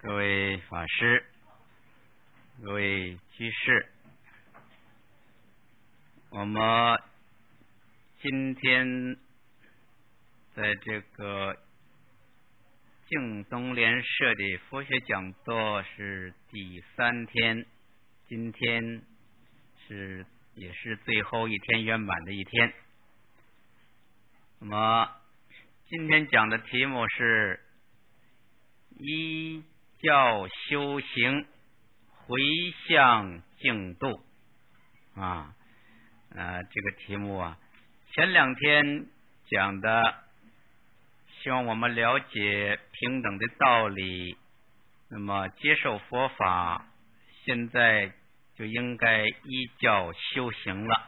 各位法师，各位居士，我们今天在这个净东联社的佛学讲座是第3天，今天也是最后一天，圆满的一天。那么今天讲的题目是依教修行，回向净土这个题目前2天讲的，希望我们了解平等的道理，那么接受佛法，现在就应该依教修行了。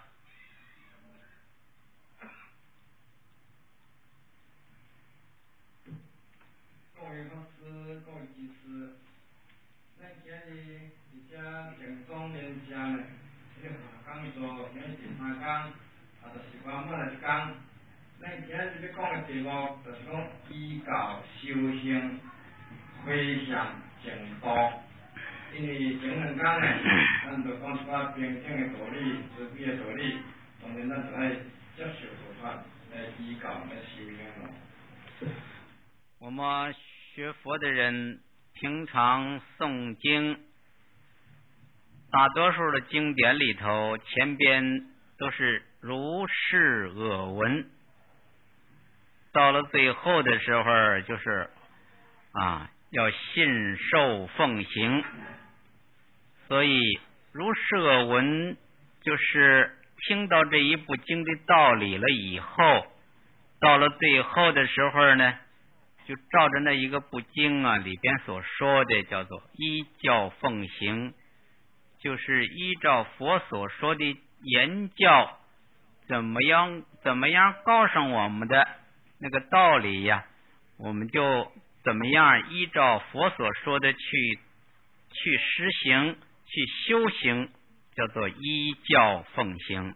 各位法师、各位居士，咱今日这净东联社呢，这个讲座已经第3天，就是我每日讲，咱今日要讲的题目就是讲依教修行，回向净土。因为前2天呢，咱就讲一寡平等的道理、慈悲的道理，当然咱就要接受佛法来依教来修行咯。 我们学佛的人平常诵经，大多数的经典里头前边都是如是耳闻，到了最后的时候就是要信受奉行。所以如是耳闻就是听到这一部经的道理了以后，到了最后的时候呢，就照着那一个部经里边所说的叫做依教奉行，就是依照佛所说的言教，怎么样告诉我们的那个道理呀，我们就怎么样依照佛所说的去实行，去修行，叫做依教奉行。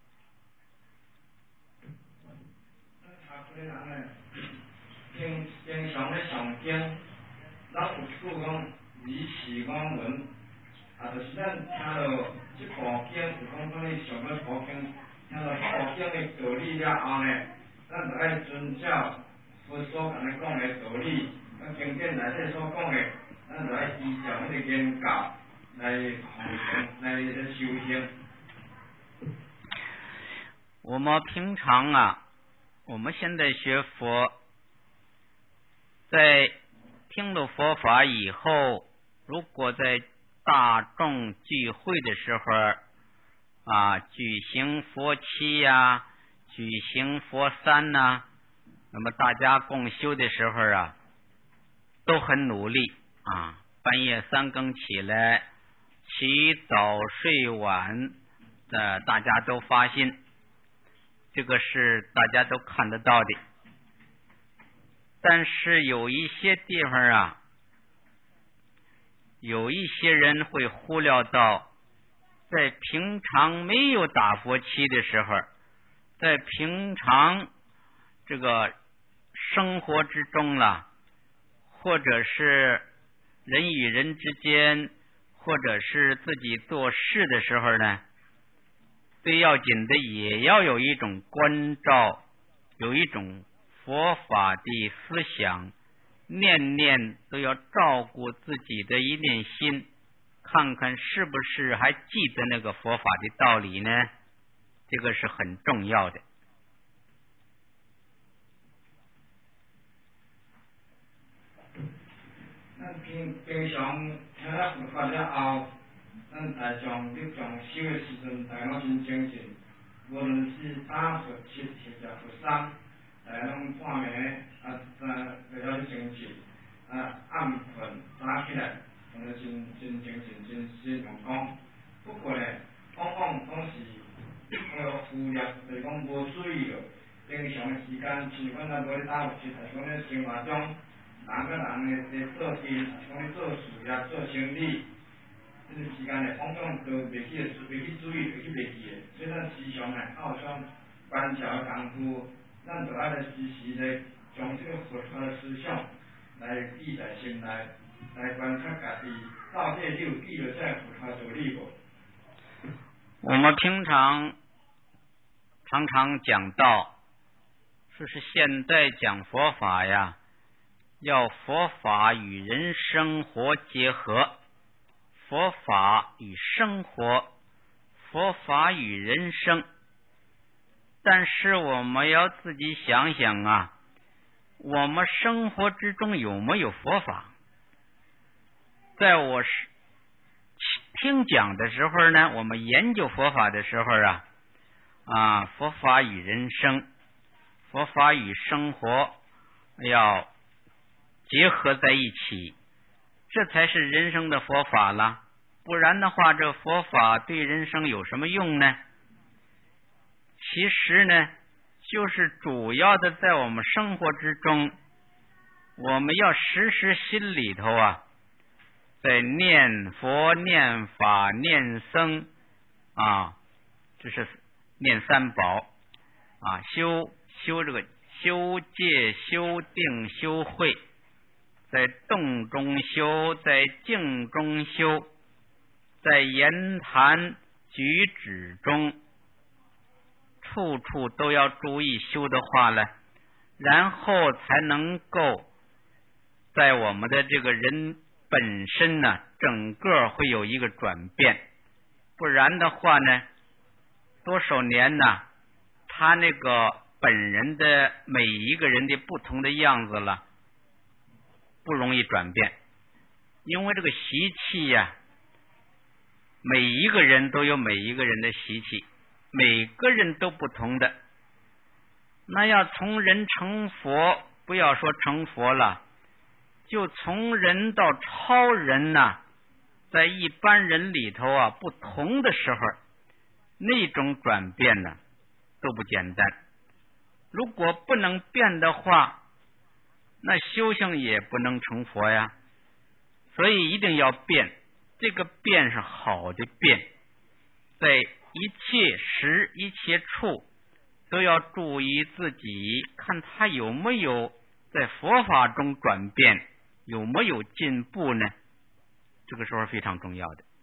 经常咧上经，咱有一句讲以是我闻，就是咱听到这部经，就讲咱咧上了部经，听到这部经的道理了后呢，咱就爱遵照佛所甲咱讲的道理，经典内底所讲的，咱就爱依照迄个言教来奉行，来修行。 我们平常我们现在学佛，在听了佛法以后，如果在大众聚会的时候举行佛七举行佛三那么大家共修的时候都很努力半夜3更起来，起早睡晚的，大家都发心，这个是大家都看得到的。但是有一些地方有一些人会忽略到，在平常没有打佛七的时候，在平常这个生活之中或者是人与人之间，或者是自己做事的时候呢，最要紧的也要有一种关照，有一种佛法的思想，念念都要照顾自己的一念心，看看是不是还记得那个佛法的道理呢？这个是很重要的。 咱平常听了佛法了后，咱大众伫重修的时阵，大家拢真精进，无论是打佛七或者佛三，大家拢半暝为了去精进，暗困早起来，真精进，真心用功。不过呢，往往总是忽略，就是讲无注意了。平常的时间，像阮无咧打佛七，就是讲咧生活中。人甲人咧做事，讲咧做事业、做生意，这个时间呢，往往都袂去注意，袂去袂记的。所以咱时常靠种观察的功夫，咱就爱来时时咧将这个佛法的思想来记在心内， 来观察家己到底有记录在佛法做理无？ 我们平常讲道，说是现在讲佛法呀，要佛法与人生活结合，佛法与生活，佛法与人生。但是我们要自己想想啊，我们生活之中有没有佛法？在我听讲的时候呢，我们研究佛法的时候啊，佛法与人生，佛法与生活要结合在一起，这才是人生的佛法了。不然的话，这佛法对人生有什么用呢？其实呢，就是主要的在我们生活之中，我们要时时心里头在念佛、念法、念僧这是念三宝修这个修戒、修定、修慧，在动中修，在静中修，在言谈举止中处处都要注意修的话呢，然后才能够在我们的这个人本身呢，整个会有一个转变。不然的话呢，多少年呢，他那个本人的每一个人的不同的样子了，不容易转变。因为这个习气每一个人都有每一个人的习气，每个人都不同的。那要从人成佛，不要说成佛了，就从人到超人在一般人里头不同的时候，那种转变都不简单。如果不能变的话，那修行也不能成佛呀。所以一定要变，这个变是好的变，在一切时一切处都要注意自己，看他有没有在佛法中转变，有没有进步呢？这个时候非常重要的。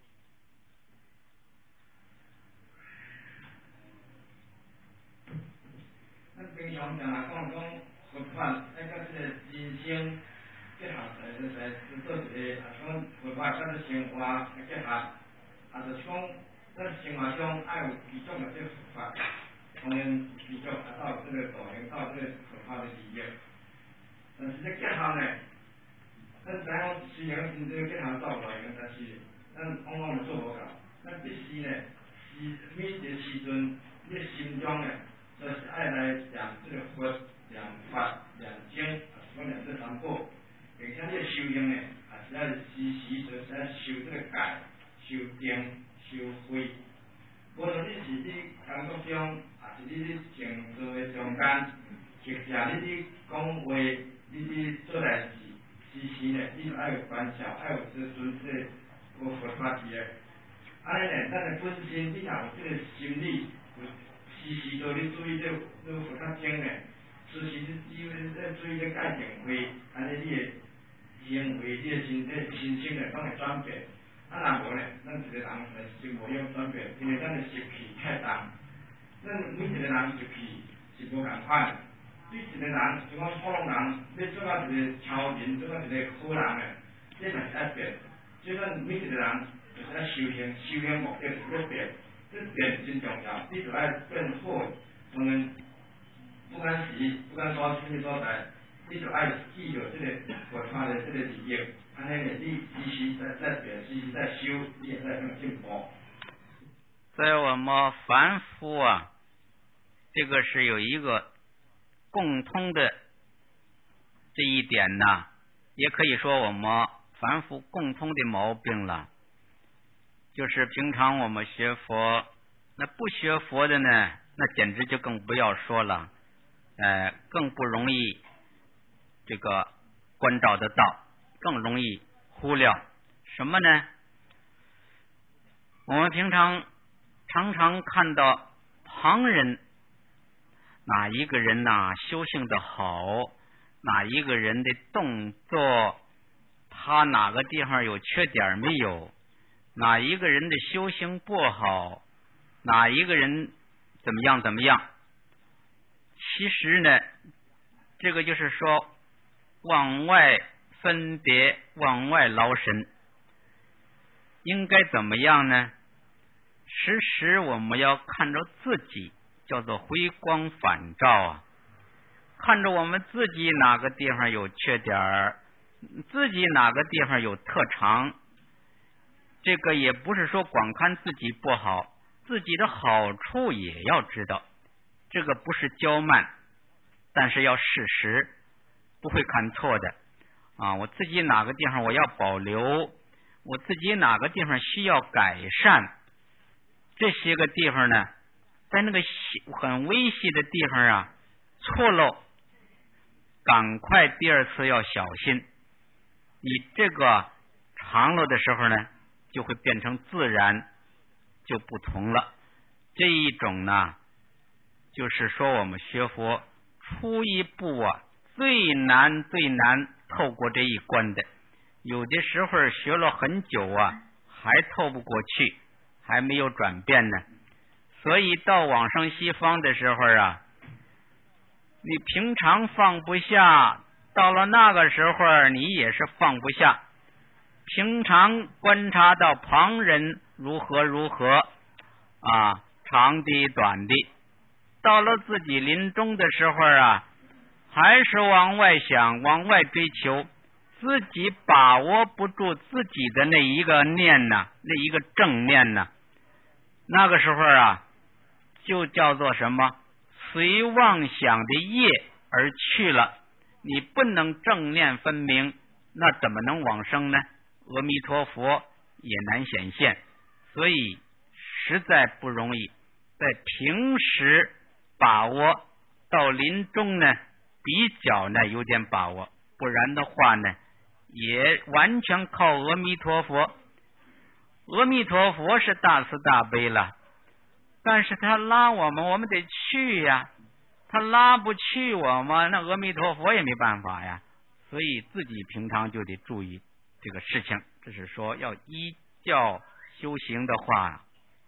平常讲讲佛法，那个是人生结合在做一个讲佛法跟生活结合，就是讲在生活中要有几种的这个佛法，当然几种到这个导向到这个佛法的理念。但是这结合呢，咱知影虽然真正结合到来但是咱往往做不到。咱必须呢，每一个时阵，你心中呢，就是爱来念这个佛、念法、念经，讲念这三宝，并且你修行呢，也是要时时就是要修这个戒、修定、修慧。无论你是你工作中，还是你静坐的中间，或者你讲话，你做代志，时时呢，你就要有关照，要有这尊这个佛法伫个。安尼呢，咱的本身你若有这个心理，时时都咧注意这佛法经呢，时时在注意这戒定慧，安尼你的行为、你的心性呢，拢会转变。若无呢，咱一个人是无用转变，因为咱的习气太重。咱每一个人习气是无共款。对一个人，就讲普通人，要做到一个超人，做到一个好人这嘛是要变。所以咱每一个人就是要修行，修行目的是要变，这变真重要。你就要变好，当然不管到什么所在，你就要记住这个佛法的这个理念。安尼呢，你时时在变，时时在修，你也在更进步。 在我们凡夫这个是有一个共通的这一点也可以说我们凡夫共通的毛病了，就是平常我们学佛，那不学佛的呢，那简直就更不要说了，更不容易这个关照得到，更容易忽略什么呢？我们平常看到旁人哪一个人修行的好，哪一个人的动作他哪个地方有缺点没有，哪一个人的修行不好，哪一个人怎么样。其实呢，这个就是说往外分别，往外捞神。应该怎么样呢？时时我们要看着自己，叫做回光返照啊，看着我们自己哪个地方有缺点，自己哪个地方有特长。这个也不是说光看自己不好，自己的好处也要知道。这个不是骄慢，但是要事实，不会看错的啊。我自己哪个地方我要保留，我自己哪个地方需要改善，这些个地方呢，在那个很微细的地方啊，错漏，赶快第二次要小心。你这个长了的时候呢，就会变成自然，就不同了。这一种呢，就是说我们学佛初一步啊，最难透过这一关的。有的时候学了很久啊，还透不过去，还没有转变呢。所以到往生西方的时候啊，你平常放不下，到了那个时候你也是放不下。平常观察到旁人如何啊，长的短的，到了自己临终的时候啊，还是往外想，往外追求，自己把握不住自己的那一个念呐，那一个正念呐，那个时候啊，就叫做什么？随妄想的业而去了。你不能正念分明，那怎么能往生呢？阿弥陀佛也难显现，所以实在不容易。在平时把握，到临终呢，比较呢有点把握，不然的话呢，也完全靠阿弥陀佛。阿弥陀佛是大慈大悲了，但是他拉我们，我们得去呀。他拉不去我们，那阿弥陀佛也没办法呀。所以自己平常就得注意这个事情。这是说要依教修行的话，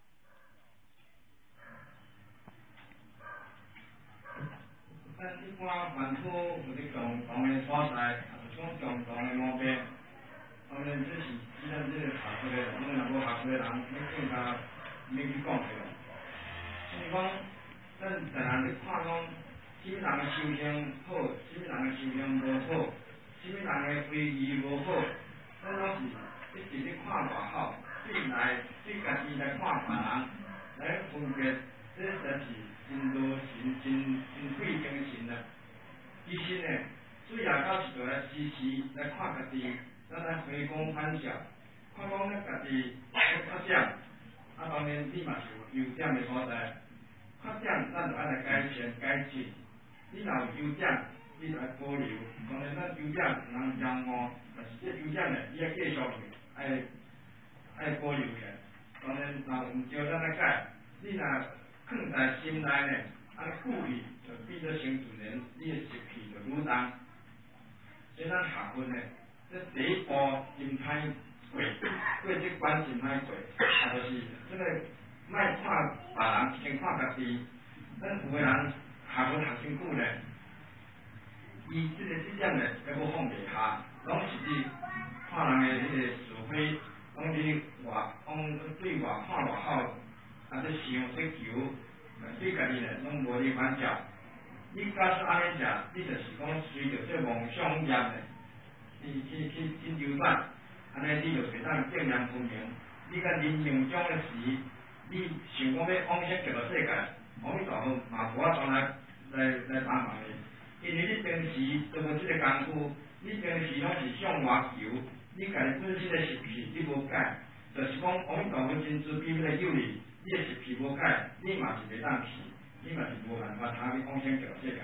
咱一般凡夫有啲共同的所在，也是讲共同的毛病。当然，这是既然这个学过的，我们若无学过的人，你更加免去讲去了。所以讲，咱常常去看讲，什么人的修行好，什么人的修行无好，什么人的规矩无好，咱拢是一直去看外口，对家己来看别人，来分别，这才是真多真费精神啊！其实呢，主要到是来时时来看家己，咱来回光返照，看讲咱家己缺点，当然你嘛是有优点的所在。缺点咱就爱来改善改进，你若有优点，你就爱保留。当然咱优点唔通仰误，但是这优点呢，你要继续爱保留起。当然若唔叫咱来改，你若放在心内呢，故意就变做成自然，你的习气就愈重。所以咱学佛呢，这第一步真歹过这关真歹过，就是这个莫看别人，先看家己。咱有个人学佛学真久呢，伊这点呢，还无放袂下，拢是去看人的迄个是非，讲你对外看外口，这想这求，对家己呢拢无去反照。你假使安尼食，你就是讲随着这妄想业呢，去流转，安尼你就袂当正念分明。你甲人命中的时，你想讲要往生极乐世界，阿弥陀佛嘛无法当来帮忙的，因为你平时都无这个功夫，你平时拢是向外求，你家己本身的习气你无改，就是讲阿弥陀佛真慈悲来救你，你的习气无改，你嘛是袂当去。你嘛是无办法他去往生极乐世界。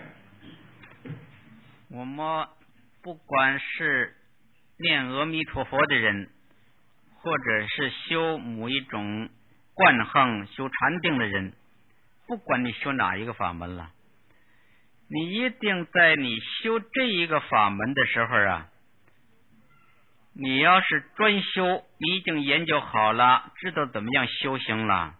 我们不管是念阿弥陀佛的人，或者是修某一种观行、修禅定的人，不管你修哪一个法门了，你一定在你修这一个法门的时候啊， 你要是专修，你已经研究好了，知道怎么样修行了，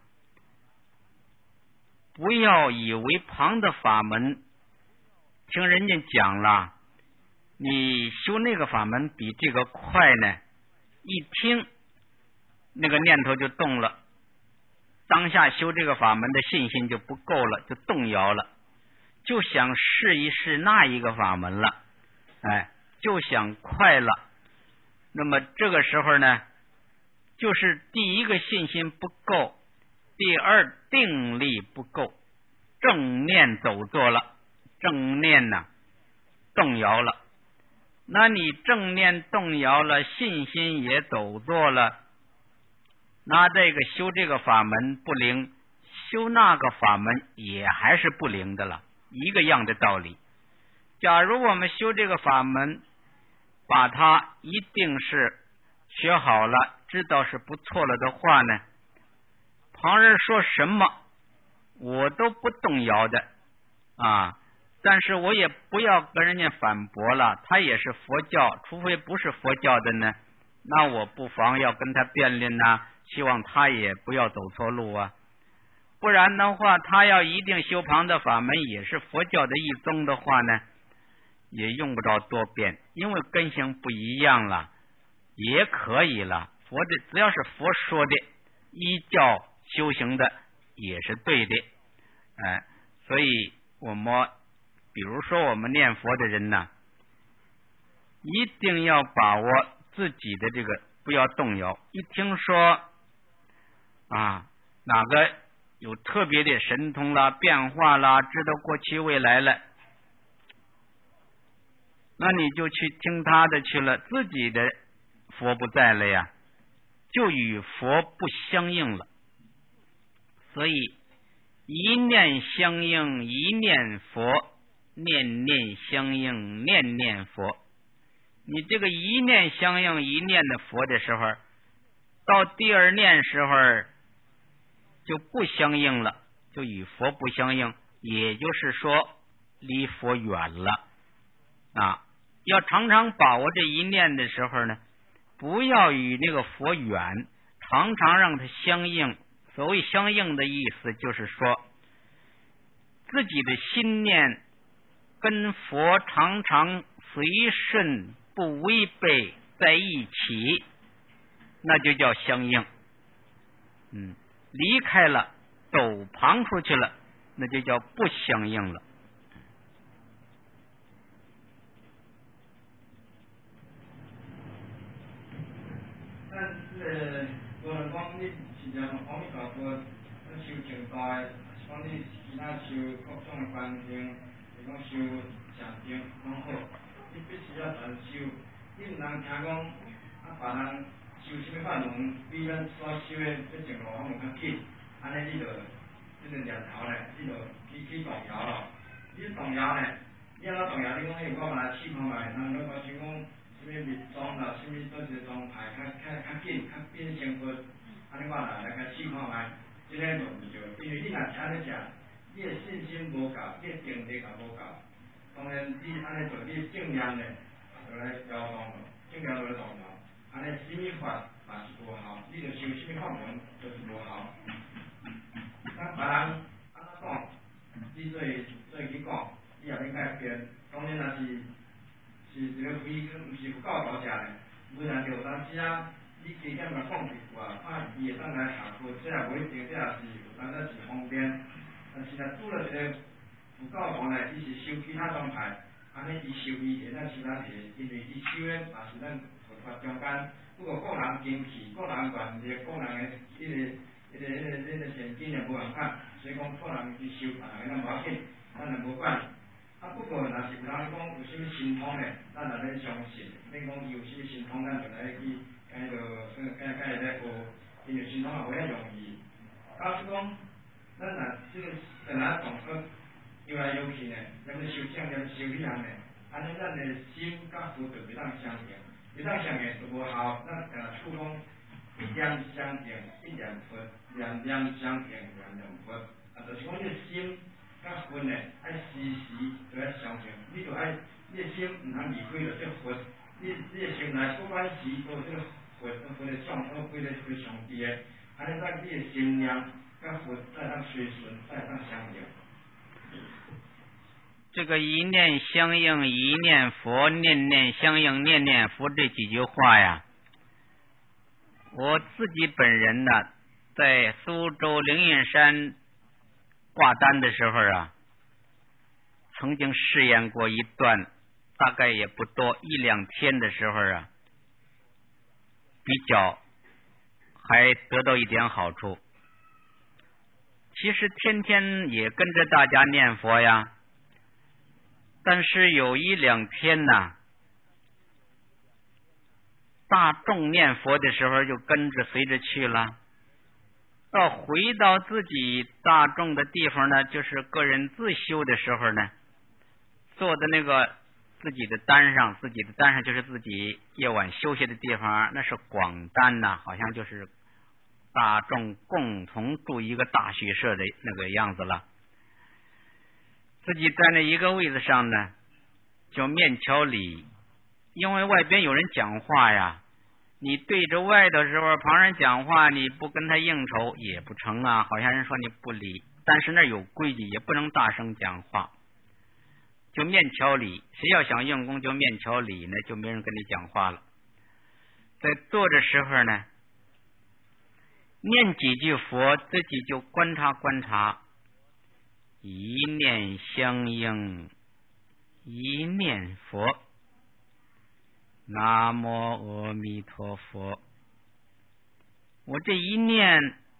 不要以为旁的法门听人家讲了，你修那个法门比这个快呢，一听那个念头就动了，当下修这个法门的信心就不够了，就动摇了，就想试一试那一个法门了，就想快了。那么这个时候呢，就是第一个信心不够，第二定力不够，正念走错了，正念呢动摇了，那你正念动摇了，信心也走错了，那这个修这个法门不灵，修那个法门也还是不灵的了，一个样的道理。假如我们修这个法门，把它一定是学好了，知道是不错了的话呢，旁人说什么我都不动摇的但是我也不要跟人家反驳了，他也是佛教，除非不是佛教的呢，那我不妨要跟他辩论希望他也不要走错路不然的话，他要一定修旁的法门也是佛教的一宗的话呢，也用不着多辩，因为根性不一样了，也可以了。佛的只要是佛说的，依教修行的也是对的。所以我们比如说我们念佛的人呢，一定要把握自己的这个，不要动摇。一听说哪个有特别的神通啦、变化啦，知道过去未来了，那你就去听他的去了，自己的佛不在了呀，就与佛不相应了。所以一念相应一念佛，念念相应念念佛。你这个一念相应一念的佛的时候，到第二念时候就不相应了，就与佛不相应，也就是说离佛远了要常常把握这一念的时候呢，不要与那个佛远，常常让它相应。所谓相应的意思就是说，自己的心念跟佛常常随顺不违背在一起，那就叫相应。离开了走旁出去了，那就叫不相应了。 但是有人讲你是讲阿弥陀佛，修净土，讲你其他修各种的观经，是讲修禅定拢好，你必须要全修。你唔能听讲别人修什么法门，比咱所修的这净土法门较紧，安尼你就念头呢，你就去动摇了。你动摇呢，你安怎动摇？你讲我把它试看卖，人都讲想讲什么密宗啦，什么多一个宗派较紧，较变成佛，安尼我来甲试看卖，这个就唔对，因为你若是安尼食，你的信心无够，你的定力也无够。当然，你安尼做，你正念呢，就来摇动了，正念就来动摇，安尼什么法也是无效，你就修什么法门就是无效。咱别人安怎讲，你做去讲，你也免改变。当然，若是一个非唔是有够高食的，每人就有当时你加减来讲一句看伊会当来下课，这也无一定，这也是有当然是方便。但是若拄了一个有够强的，伊是修其他宗派，安尼伊修伊会当修咱是，因为伊修的也是咱佛法中间，不过个人经气、个人愿力、个人的迄个现金也无共款，所以讲个人去修，别人无要紧，咱也无管。不过若是有人讲有啥物神通的，咱也免相信。免讲伊有啥物神通，咱就来去甲伊来学，因为神通也无遐容易。假使讲，咱若这个本来动作游来游去呢，要么修正，要么修理人呢，安尼咱的心甲佛就袂当相应，袂当相应就无效。咱处讲一念相应，一念佛；两念相应，两念佛。就是讲你的心甲佛呢，爱时时都要相应。你就爱你的心唔通离开了这佛，你你的心内不管是做这个佛的像或为了这个上帝的，安尼咱你的心念跟佛再当随顺，再当相应。 这个一念相应，一念佛，念念相应，念念佛这几句话呀，我自己本人呢，在苏州灵隐山挂单的时候啊，曾经试验过一段，大概也不多1-2天的时候啊，比较还得到一点好处。其实天天也跟着大家念佛呀，但是有1-2天呢，大众念佛的时候就跟着随着去了，到回到自己大众的地方呢，就是个人自修的时候呢，坐的那个自己的单上就是自己夜晚休息的地方，那是广单呐，好像就是大众共同住一个大学社的那个样子了。自己在那一个位子上呢，就面朝里，因为外边有人讲话呀，你对着外的时候，旁人讲话，你不跟他应酬也不成啊，好像人说你不理，但是那有规矩，也不能大声讲话，就面朝里，谁要想用功就面朝里呢，就没人跟你讲话了。在坐的时候呢，念几句佛，自己就观察观察，一念相应，一念佛，南无阿弥陀佛。我这一念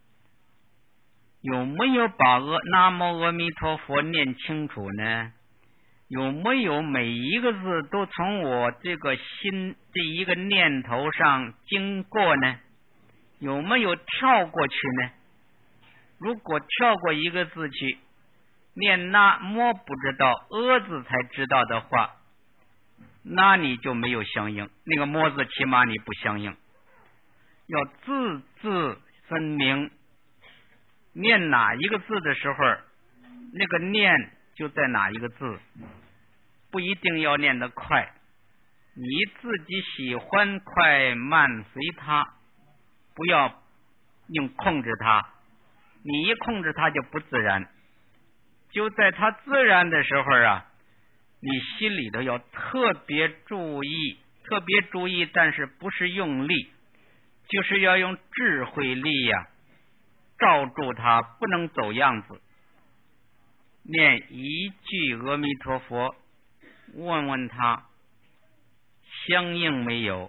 有没有把南无阿弥陀佛念清楚呢？有没有每一个字都从我这个心这一个念头上经过呢？有没有跳过去呢？如果跳过一个字去念那摸不知道字才知道的话，那你就没有相应，那个摸字起码你不相应，要字字分明，念哪一个字的时候那个念就在哪一个字，不一定要念得快，你自己喜欢快慢随它，不要硬控制它，你一控制它就不自然。就在它自然的时候啊，你心里头要特别注意，但是不是用力，就是要用智慧力呀，罩住它，不能走样子。念一句阿弥陀佛，问问他相应没有，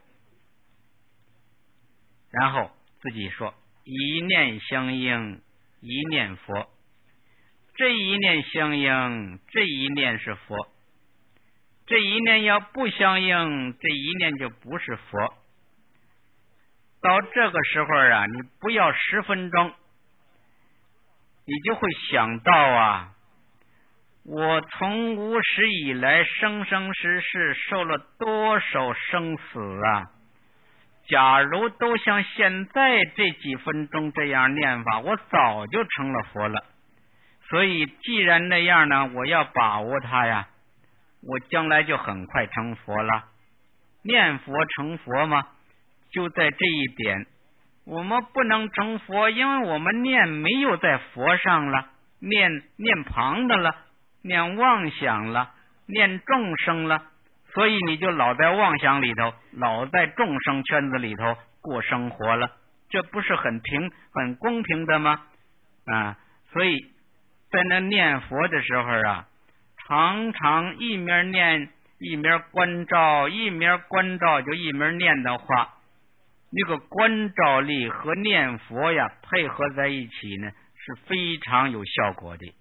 然后自己说一念相应，一念佛，这一念相应，这一念是佛，这一念要不相应，这一念就不是佛。到这个时候啊，你不要10分钟，你就会想到啊，我从无始以来生生世世受了多少生死啊，假如都像现在这几分钟这样念法，我早就成了佛了。所以既然那样呢，我要把握它呀，我将来就很快成佛了。念佛成佛吗？就在这一点，我们不能成佛，因为我们念没有在佛上了，念旁的了，念妄想了，念众生了，所以你就老在妄想里头，老在众生圈子里头过生活了，这不是很公平的吗？所以在那念佛的时候啊，常常一面念一面关照，一面关照就一面念的话，那个关照力和念佛呀配合在一起呢，是非常有效果的。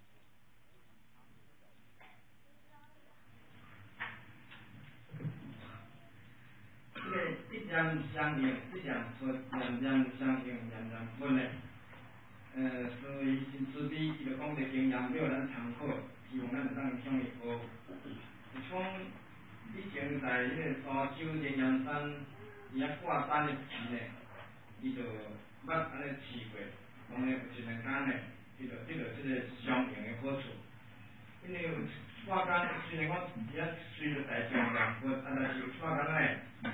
一念相应，一念佛，念念相应，念念佛呢。所以因此的伊就讲的经验没有人参考，希望咱能当向伊学。从以前在迄个沙洲灵岩山伊遐挂单的时呢，伊就捌安尼试过，讲咧有1天呢，这个相应的好处。因为挂单虽然讲伊遐随着大众念佛，但是有挂单呢，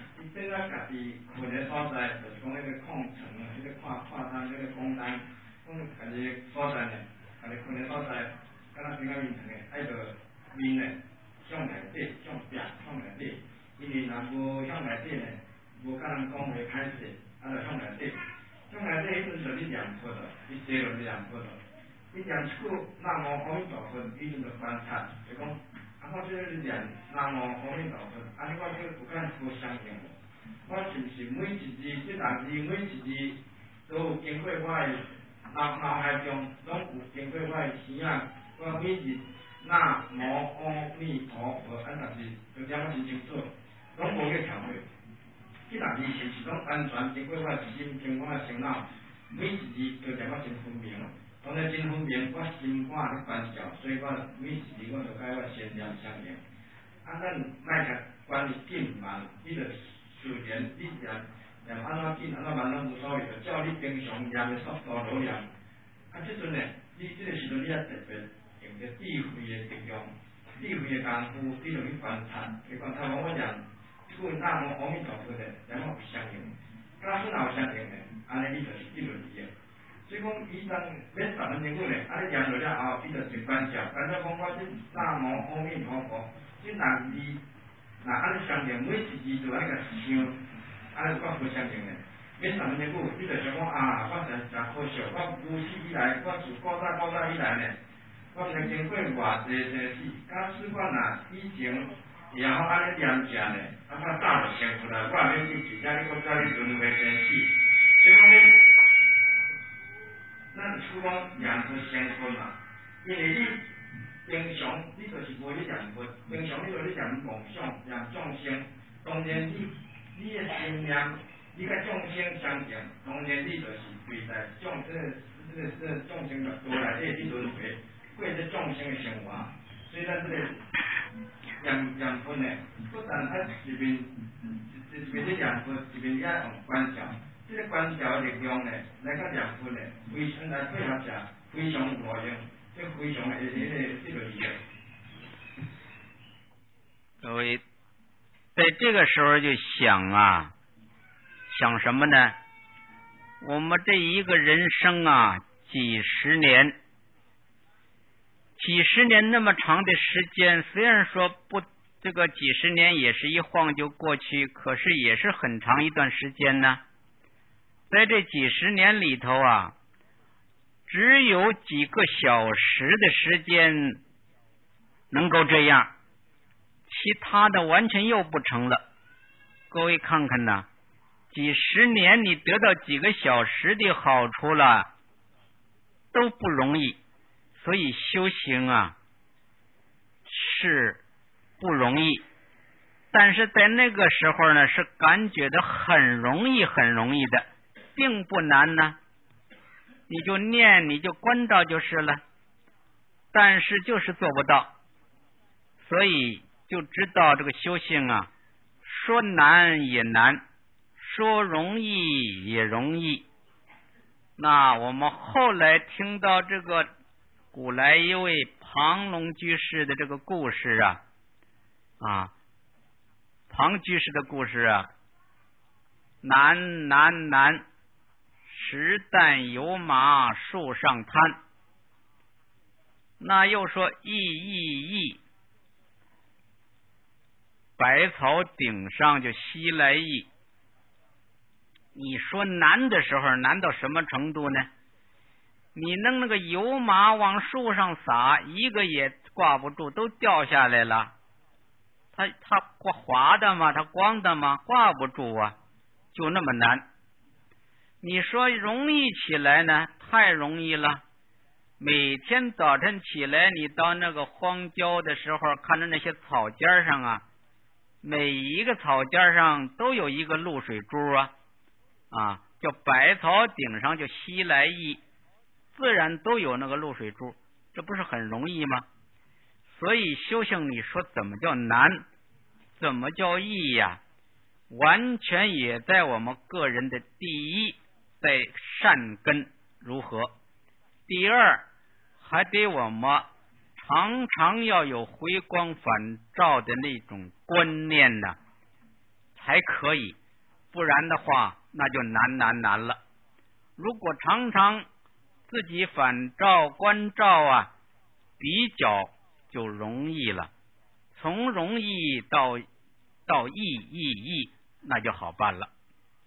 就是讲那个矿层啊，那个矿山、那个工单，讲家己所在呢，家己困的所在，敢若平常面层的，爱着面呢向内底，向壁向内底，因为若无向内底呢，无甲人讲话歹势，啊着向内底，向内底迄阵就你念佛了，你坐落去念佛了，你念一句南无阿弥陀佛，伊阵就观察，就讲。我即个念南无阿弥陀佛，安尼我即有甲佛相应无？我是毋是每一字即6字每一字都有经过我的脑海中，拢有经过我的耳仔，我每日南无阿弥陀佛，安若是就点我真清楚，拢无去跳过。即6字是毋是拢完全经过我的心经、我的心脑，每一字就点我真分明。当然真分明，我心肝咧关照，所以我每一字我就甲我心念相应。啊，咱莫甲关于紧慢，你着自然你念安怎紧安怎慢拢无所谓，就照你平常念的速度来念。啊，即阵呢，你即个时阵你也特别用着智慧的力量，智慧的功夫，你着去观察，去观察我念即句南无阿弥陀佛的，然后有相应，假使若有相应的，安尼你就是一轮一个。所以讲，伊当免10分钟久呢，啊你念落了后，伊就是观照讲我即南无阿弥陀佛，即6字，若安尼相应，每一字就安尼甲想，安尼我佛相应的。免10分钟久，你就想讲啊，我真可惜，我有史以来，我自古早以来呢，我曾经过偌济世，假使我若以前也好安尼念者呢，啊我早就成佛了，我也免去真正你搁再去轮回生死，所以讲你。咱除讲念佛成佛嘛，因为你平常你就是无去念佛，平常你就是念梦想、念众生，当然你的心念，你甲众生相应，当然你就是对待众众生六道内底去轮回，过这众生的生活。所以咱这个念佛呢，不但爱一边去念佛，一边也用观照。这个观照力量呢，来甲念佛呢，非常来配合者，非常有用，这非常的这个力量。 各位，在这个时候就想啊，想什么呢？我们这一个人生啊，几十年那么长的时间，虽然说不，这个几十年也是一晃就过去，可是也是很长一段时间呢。在这几十年里头啊，只有几个小时的时间能够这样，其他的完全又不成了。各位看看呐，几十年你得到几个小时的好处了，都不容易。所以修行啊是不容易，但是在那个时候呢，是感觉到很容易的，并不难呢。你就念，你就关照就是了，但是就是做不到，所以就知道这个修行啊，说难也难，说容易也容易。那我们后来听到这个古来一位庞龙居士的这个故事啊，庞居士的故事啊，难，时旦有马树上滩。那又说易，百草顶上就稀来意。你说难的时候难到什么程度呢？你弄那个油麻往树上撒，一个也挂不住，都掉下来了。它滑的吗？它光的吗？挂不住啊，就那么难。你说容易起来呢？太容易了。每天早晨起来，你到那个荒郊的时候，看着那些草尖上啊，每一个草尖上都有一个露水珠叫百草顶上就稀来意，自然都有那个露水珠，这不是很容易吗？所以修行，你说怎么叫难，怎么叫易呀？完全也在我们个人的第一，在善根如何；第二，还得我们常常要有回光返照的那种观念呢，才可以。不然的话， 那就难了。如果常常自己反照观照啊，比较就容易了，从容易到易，那就好办了。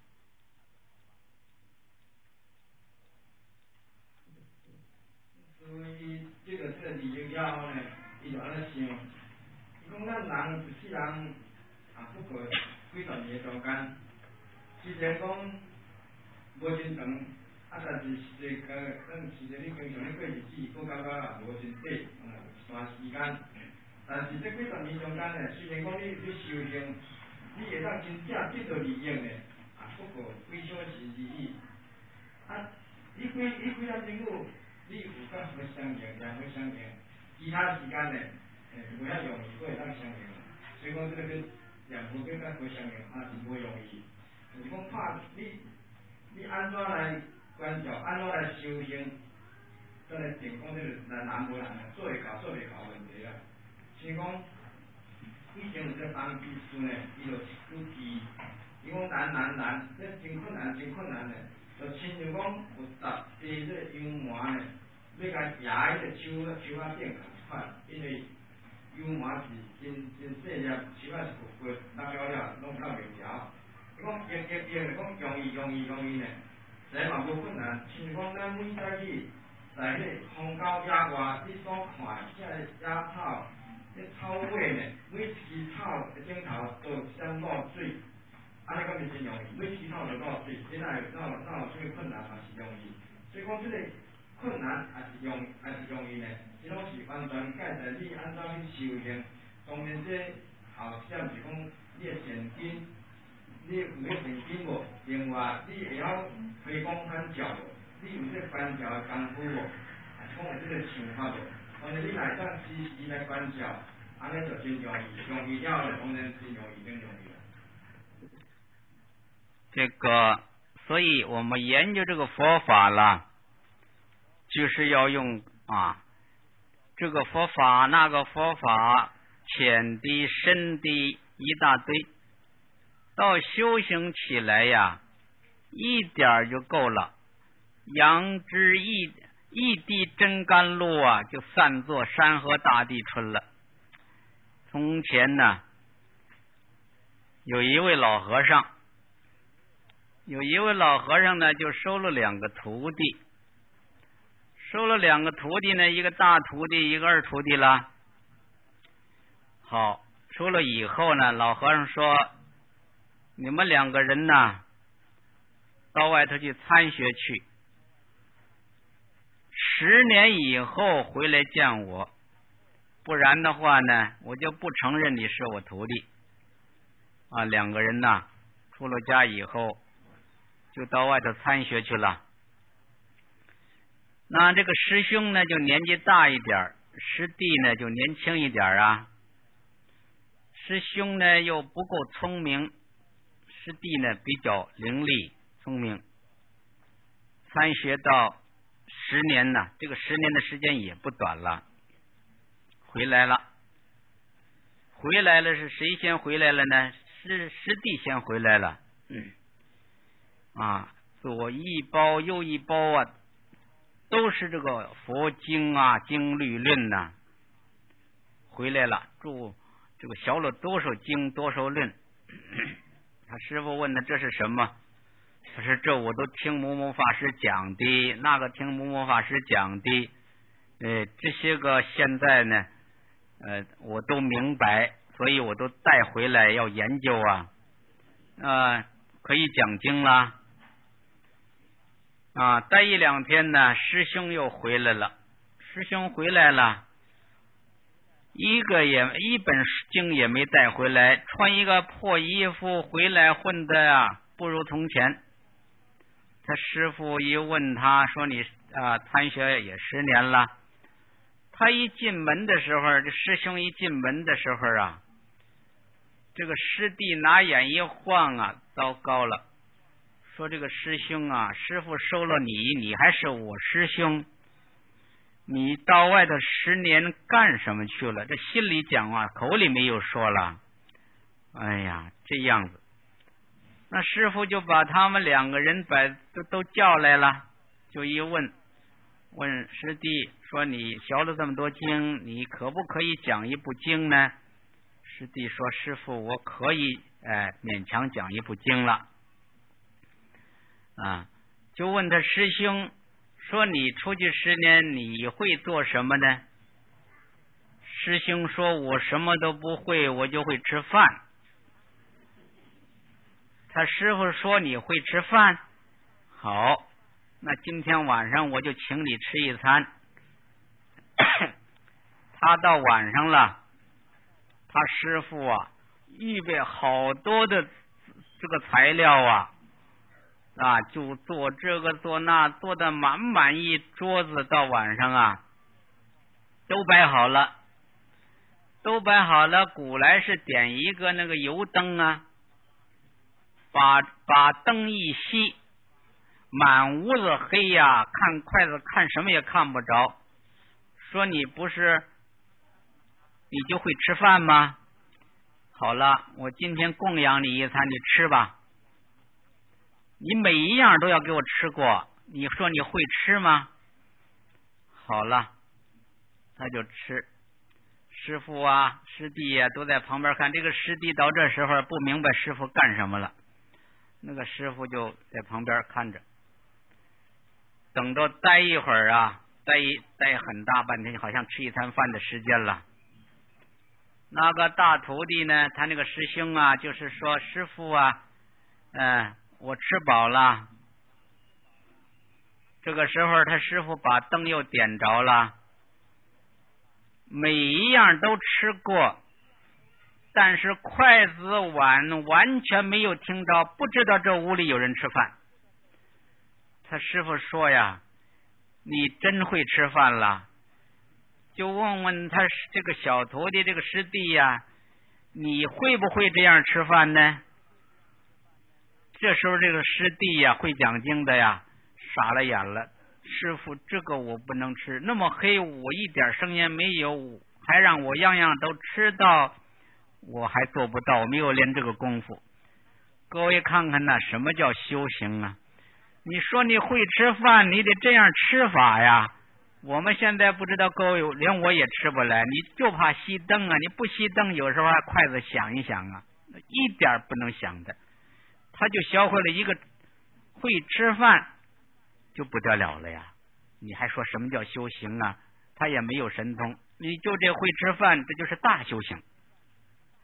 所以这个理由了后呢，伊就安尼想，伊讲咱人一世人啊，不过几十年中间，虽然讲无真长，啊，但是实际时阵你平常咧过日子，我感觉也无真短，一段时间。但是这几十年中间呢，虽然讲你修行，你会当真正得到利益呢，啊，不过非常是利益。啊，你几点钟久，你有甲好相应，良好相应，其他时间呢，无遐容易，会当相应。所以讲这个跟良好跟甲好相应，啊是无容易。就是讲看你安怎来观照，安怎来修行，再来定讲这个难无难，做会到做袂到问题啦。像讲以前有这当技师呢，伊就一句字，伊讲难，这真困难呢。就亲像讲有10块这油麻呢，要甲压迄个手仔顶共款，因为油麻是真细粒，手仔是骨打了，拢较袂牢。伊讲就讲容易呢，这嘛无困难。像讲咱每早起在迄风高野外，你所看这野草，这草尾呢，每一枝草顶头都闪露水。安尼讲是真容易，每枝草都落水，你哪有什么困难嘛是容易。所以讲这个困难也是容易呢，这拢是完全改在你安怎去修行。当然这后点是讲你的善根，你有这善根无？另外你会晓推广反教无？你有这反教的功夫无？还是讲有这个想法无？当然你来当时来反教，安尼就真容易了呢，当然真容易。 这个，所以我们研究这个佛法了，就是要用这个佛法那个佛法，浅的深的一大堆，到修行起来呀，一点就够了。扬之一滴真甘露啊，就散作山河大地春了。从前呢，有一位老和尚呢，就收了2个徒弟。呢，一个大徒弟，一个二徒弟啦。好，收了以后呢，老和尚说：“你们2个人呢，到外头去参学去，10年以后回来见我，不然的话呢，我就不承认你是我徒弟。”2个人呢，出了家以后，就到外头参学去了。那这个师兄呢，就年纪大一点，师弟呢就年轻一点啊。师兄呢又不够聪明，师弟呢比较伶俐聪明。参学到10年呢，这个10年的时间也不短了。回来了是谁先回来了呢？是师弟先回来了。左一包右一包啊，都是这个佛经啊经律论呐。回来了，注这个学了多少经多少论。他师父问他这是什么？他说这我都听某某法师讲的，那个听某某法师讲的，这些个现在呢我都明白，所以我都带回来要研究可以讲经啦。待1、2天呢，师兄又回来了。一本经也没带回来，穿一个破衣服回来，混的不如从前。他师父一问他说：“你参学也10年了。”他一进门的时候，这师兄一进门的时候这个师弟拿眼一晃糟糕了，说这个师兄师父收了你还是我师兄，你到外头10年干什么去了？这心里讲口里没有说了。哎呀，这样子。 那师傅就把他们两个人都叫来了，就一问师弟说，你学了这么多经，你可不可以讲一部经呢？师弟说，师傅我可以勉强讲一部经了。就问他师兄说，你出去10年你会做什么呢？师兄说，我什么都不会，我就会吃饭。他师傅说，你会吃饭？好，那今天晚上我就请你吃一餐。他到晚上了，他师傅预备好多的这个材料就做这个做那，做的满一桌子，到晚上都摆好了。古来是点一个那个油灯把灯一熄，满屋子黑看筷子看什么也看不着。说你不是你就会吃饭吗？好了，我今天供养你一餐，你吃吧。你每一样都要给我吃过，你说你会吃吗？好了，他就吃。师傅师弟都在旁边看，这个师弟到这时候不明白师傅干什么了，那个师傅就在旁边看着，等到待一会儿待很大半天，好像吃一餐饭的时间了。那个大徒弟呢，他那个师兄就是说，师傅我吃饱了。这个时候他师傅把灯又点着了，每一样都吃过，但是筷子碗完全没有听到，不知道这屋里有人吃饭。他师傅说你真会吃饭了。就问问他这个小徒弟这个师弟你会不会这样吃饭呢？这时候这个师弟会讲经的傻了眼了。师傅，这个我不能吃，那么黑我一点声音没有，还让我样样都吃到，我还做不到，我没有练这个功夫。各位看看什么叫修行你说你会吃饭，你得这样吃法我们现在不知道，各位连我也吃不来，你就怕熄灯你不熄灯，有时候筷子响一响一点不能响的。他就学会了一个会吃饭就不得了了你还说什么叫修行他也没有神通，你就这会吃饭，这就是大修行。